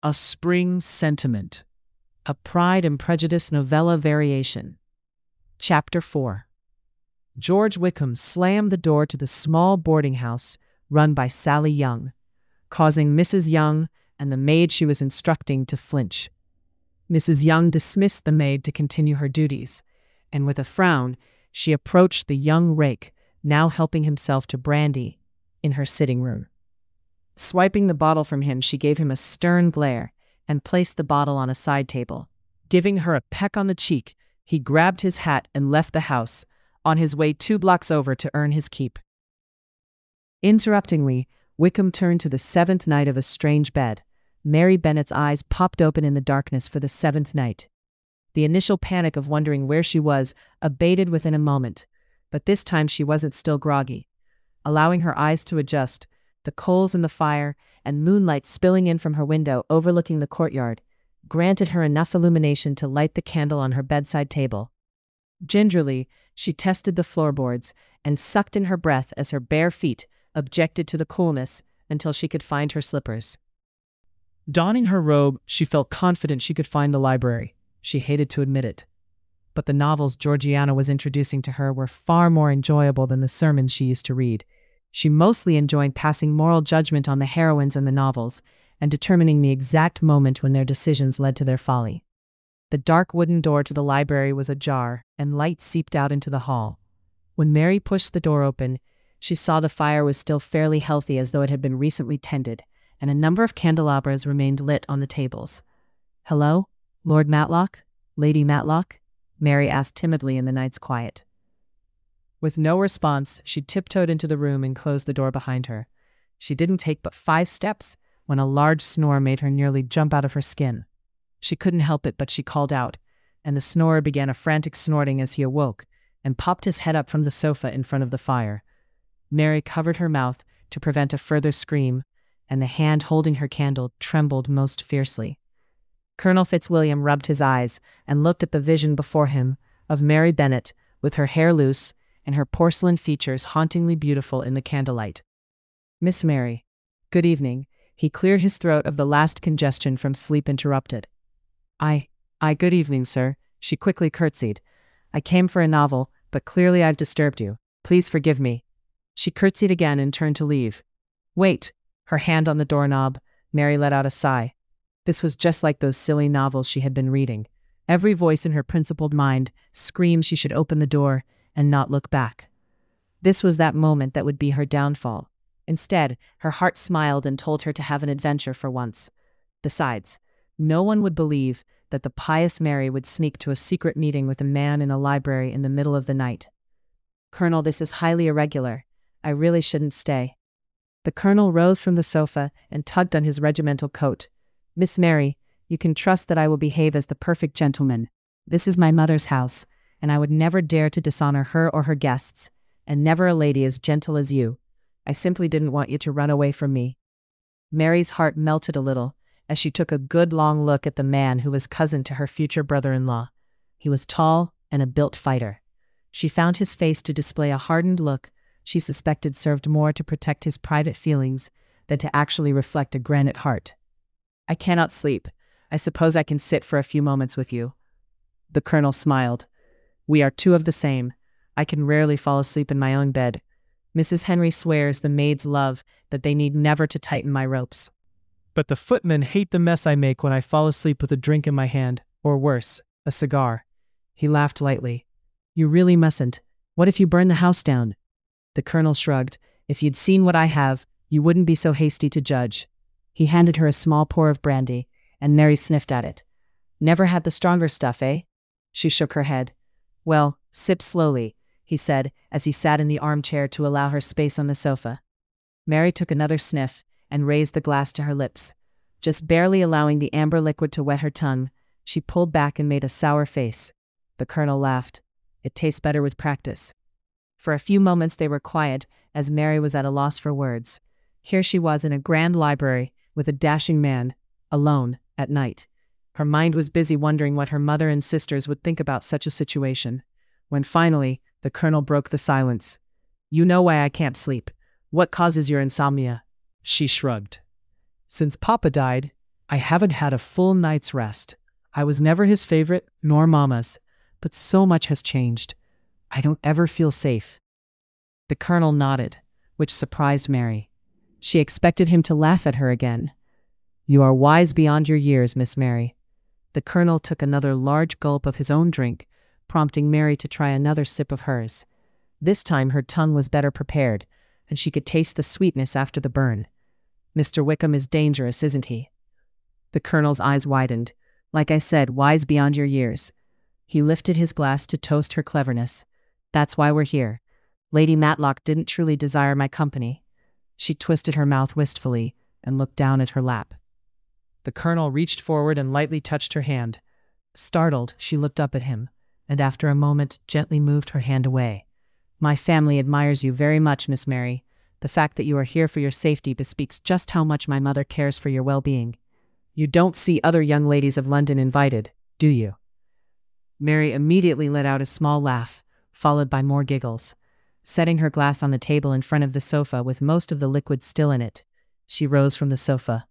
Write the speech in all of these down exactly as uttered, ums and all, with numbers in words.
A Spring Sentiment. A Pride and Prejudice novella variation. Chapter four. George Wickham slammed the door to the small boarding house run by Sally Young, causing Missus Young and the maid she was instructing to flinch. Missus Young dismissed the maid to continue her duties, and with a frown, she approached the young rake, now helping himself to brandy, in her sitting room. Swiping the bottle from him, she gave him a stern glare and placed the bottle on a side table. Giving her a peck on the cheek, he grabbed his hat and left the house, on his way two blocks over to earn his keep. Interruptingly, Wickham turned to the seventh night of A Strange Bed. Mary Bennet's eyes popped open in the darkness for the seventh night. The initial panic of wondering where she was abated within a moment, but this time she wasn't still groggy. Allowing her eyes to adjust, the coals in the fire and moonlight spilling in from her window overlooking the courtyard granted her enough illumination to light the candle on her bedside table. Gingerly, she tested the floorboards and sucked in her breath as her bare feet objected to the coolness until she could find her slippers. Donning her robe, she felt confident she could find the library. She hated to admit it. But the novels Georgiana was introducing to her were far more enjoyable than the sermons she used to read. She mostly enjoyed passing moral judgment on the heroines in the novels and determining the exact moment when their decisions led to their folly. The dark wooden door to the library was ajar, and light seeped out into the hall. When Mary pushed the door open, she saw the fire was still fairly healthy, as though it had been recently tended, and a number of candelabras remained lit on the tables. "Hello, Lord Matlock? Lady Matlock?" Mary asked timidly in the night's quiet. With no response, she tiptoed into the room and closed the door behind her. She didn't take but five steps when a large snore made her nearly jump out of her skin. She couldn't help it, but she called out, and the snorer began a frantic snorting as he awoke and popped his head up from the sofa in front of the fire. Mary covered her mouth to prevent a further scream, and the hand holding her candle trembled most fiercely. Colonel Fitzwilliam rubbed his eyes and looked at the vision before him of Mary Bennet with her hair loose and her porcelain features hauntingly beautiful in the candlelight. "Miss Mary, good evening." He cleared his throat of the last congestion from sleep interrupted. I, I, good evening, sir," she quickly curtsied. "I came for a novel, but clearly I've disturbed you. Please forgive me." She curtsied again and turned to leave. "Wait," her hand on the doorknob, Mary let out a sigh. This was just like those silly novels she had been reading. Every voice in her principled mind screamed she should open the door and not look back. This was that moment that would be her downfall. Instead, her heart smiled and told her to have an adventure for once. Besides, no one would believe that the pious Mary would sneak to a secret meeting with a man in a library in the middle of the night. "Colonel, this is highly irregular. I really shouldn't stay." The colonel rose from the sofa and tugged on his regimental coat. "Miss Mary, you can trust that I will behave as the perfect gentleman. This is my mother's house, and I would never dare to dishonor her or her guests, and never a lady as gentle as you. I simply didn't want you to run away from me." Mary's heart melted a little as she took a good long look at the man who was cousin to her future brother-in-law. He was tall and a built fighter. She found his face to display a hardened look she suspected served more to protect his private feelings than to actually reflect a granite heart. "I cannot sleep. I suppose I can sit for a few moments with you." The colonel smiled. "We are two of the same. I can rarely fall asleep in my own bed. Missus Henry swears the maids love that they need never to tighten my ropes. But the footmen hate the mess I make when I fall asleep with a drink in my hand, or worse, a cigar." He laughed lightly. "You really mustn't. What if you burn the house down?" The colonel shrugged. "If you'd seen what I have, you wouldn't be so hasty to judge." He handed her a small pour of brandy, and Mary sniffed at it. "Never had the stronger stuff, eh?" She shook her head. "Well, sip slowly," he said, as he sat in the armchair to allow her space on the sofa. Mary took another sniff and raised the glass to her lips. Just barely allowing the amber liquid to wet her tongue, she pulled back and made a sour face. The colonel laughed. "It tastes better with practice." For a few moments they were quiet, as Mary was at a loss for words. Here she was in a grand library with a dashing man, alone, at night. Her mind was busy wondering what her mother and sisters would think about such a situation, when finally, the colonel broke the silence. "You know why I can't sleep. What causes your insomnia?" She shrugged. "Since Papa died, I haven't had a full night's rest. I was never his favorite, nor Mama's, but so much has changed. I don't ever feel safe." The colonel nodded, which surprised Mary. She expected him to laugh at her again. "You are wise beyond your years, Miss Mary." The colonel took another large gulp of his own drink, prompting Mary to try another sip of hers. This time her tongue was better prepared, and she could taste the sweetness after the burn. "Mister Wickham is dangerous, isn't he?" The colonel's eyes widened. "Like I said, wise beyond your years." He lifted his glass to toast her cleverness. "That's why we're here. Lady Matlock didn't truly desire my company." She twisted her mouth wistfully and looked down at her lap. The colonel reached forward and lightly touched her hand. Startled, she looked up at him, and after a moment gently moved her hand away. "My family admires you very much, Miss Mary. The fact that you are here for your safety bespeaks just how much my mother cares for your well-being. You don't see other young ladies of London invited, do you?" Mary immediately let out a small laugh, followed by more giggles. Setting her glass on the table in front of the sofa with most of the liquid still in it, she rose from the sofa.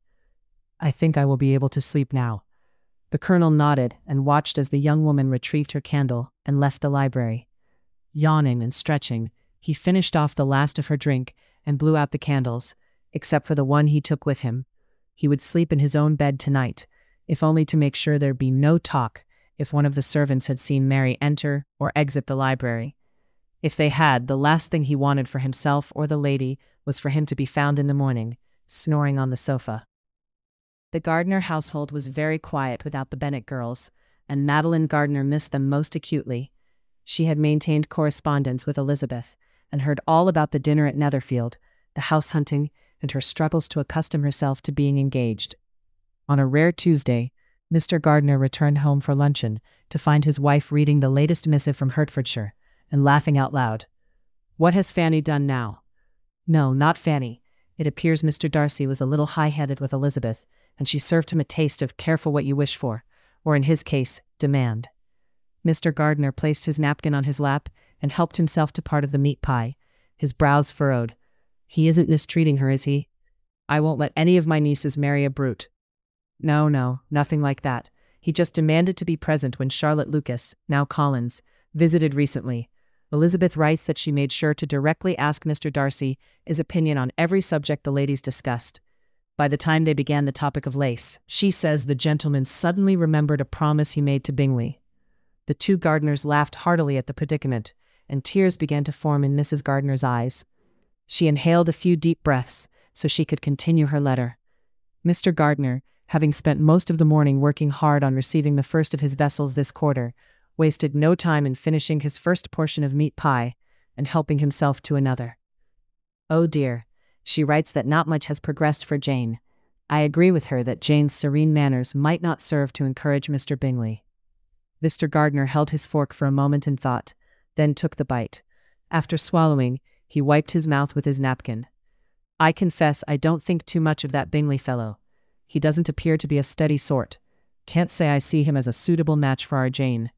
"I think I will be able to sleep now." The colonel nodded and watched as the young woman retrieved her candle and left the library. Yawning and stretching, he finished off the last of her drink and blew out the candles, except for the one he took with him. He would sleep in his own bed tonight, if only to make sure there'd be no talk if one of the servants had seen Mary enter or exit the library. If they had, the last thing he wanted for himself or the lady was for him to be found in the morning, snoring on the sofa. The Gardner household was very quiet without the Bennet girls, and Madeline Gardner missed them most acutely. She had maintained correspondence with Elizabeth, and heard all about the dinner at Netherfield, the house hunting, and her struggles to accustom herself to being engaged. On a rare Tuesday, Mister Gardner returned home for luncheon to find his wife reading the latest missive from Hertfordshire and laughing out loud. "What has Fanny done now?" "No, not Fanny. It appears Mister Darcy was a little high-headed with Elizabeth, and she served him a taste of careful what you wish for, or in his case, demand." Mister Gardner placed his napkin on his lap and helped himself to part of the meat pie, his brows furrowed. "He isn't mistreating her, is he? I won't let any of my nieces marry a brute." "No, no, nothing like that. He just demanded to be present when Charlotte Lucas, now Collins, visited recently. Elizabeth writes that she made sure to directly ask Mister Darcy his opinion on every subject the ladies discussed. By the time they began the topic of lace, she says the gentleman suddenly remembered a promise he made to Bingley." The two Gardners laughed heartily at the predicament, and tears began to form in Missus Gardner's eyes. She inhaled a few deep breaths so she could continue her letter. Mister Gardner, having spent most of the morning working hard on receiving the first of his vessels this quarter, wasted no time in finishing his first portion of meat pie and helping himself to another. "Oh dear, she writes that not much has progressed for Jane. I agree with her that Jane's serene manners might not serve to encourage Mister Bingley." Mister Gardner held his fork for a moment in thought, then took the bite. After swallowing, he wiped his mouth with his napkin. "I confess I don't think too much of that Bingley fellow. He doesn't appear to be a steady sort. Can't say I see him as a suitable match for our Jane."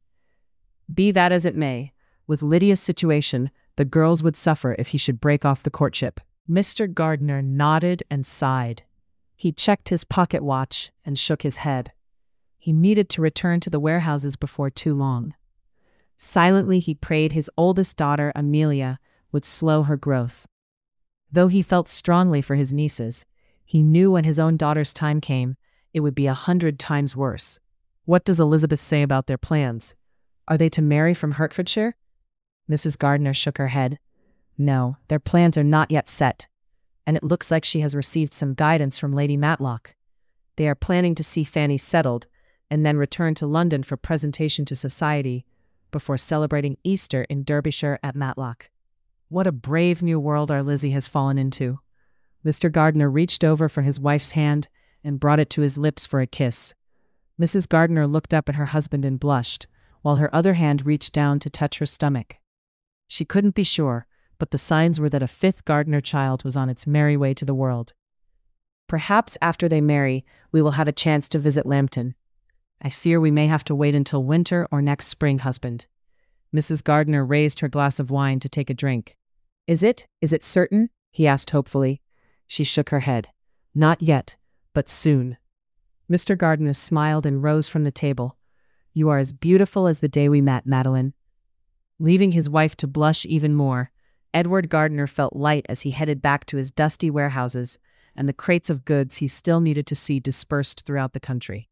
Be that as it may, with Lydia's situation, the girls would suffer if he should break off the courtship. Mister Gardner nodded and sighed. He checked his pocket watch and shook his head. He needed to return to the warehouses before too long. Silently he prayed his oldest daughter, Amelia, would slow her growth. Though he felt strongly for his nieces, he knew when his own daughter's time came, it would be a hundred times worse. What does Elizabeth say about their plans? Are they to marry from Hertfordshire? Missus Gardner shook her head. No, their plans are not yet set, and it looks like she has received some guidance from Lady Matlock. They are planning to see Fanny settled, and then return to London for presentation to society, before celebrating Easter in Derbyshire at Matlock. What a brave new world our Lizzie has fallen into. Mister Gardner reached over for his wife's hand and brought it to his lips for a kiss. Missus Gardner looked up at her husband and blushed, while her other hand reached down to touch her stomach. She couldn't be sure, but the signs were that a fifth Gardner child was on its merry way to the world. Perhaps after they marry, we will have a chance to visit Lambton. I fear we may have to wait until winter or next spring, husband. Missus Gardner raised her glass of wine to take a drink. Is it? Is it certain? He asked hopefully. She shook her head. Not yet, but soon. Mister Gardner smiled and rose from the table. You are as beautiful as the day we met, Madeline. Leaving his wife to blush even more, Edward Gardner felt light as he headed back to his dusty warehouses and the crates of goods he still needed to see dispersed throughout the country.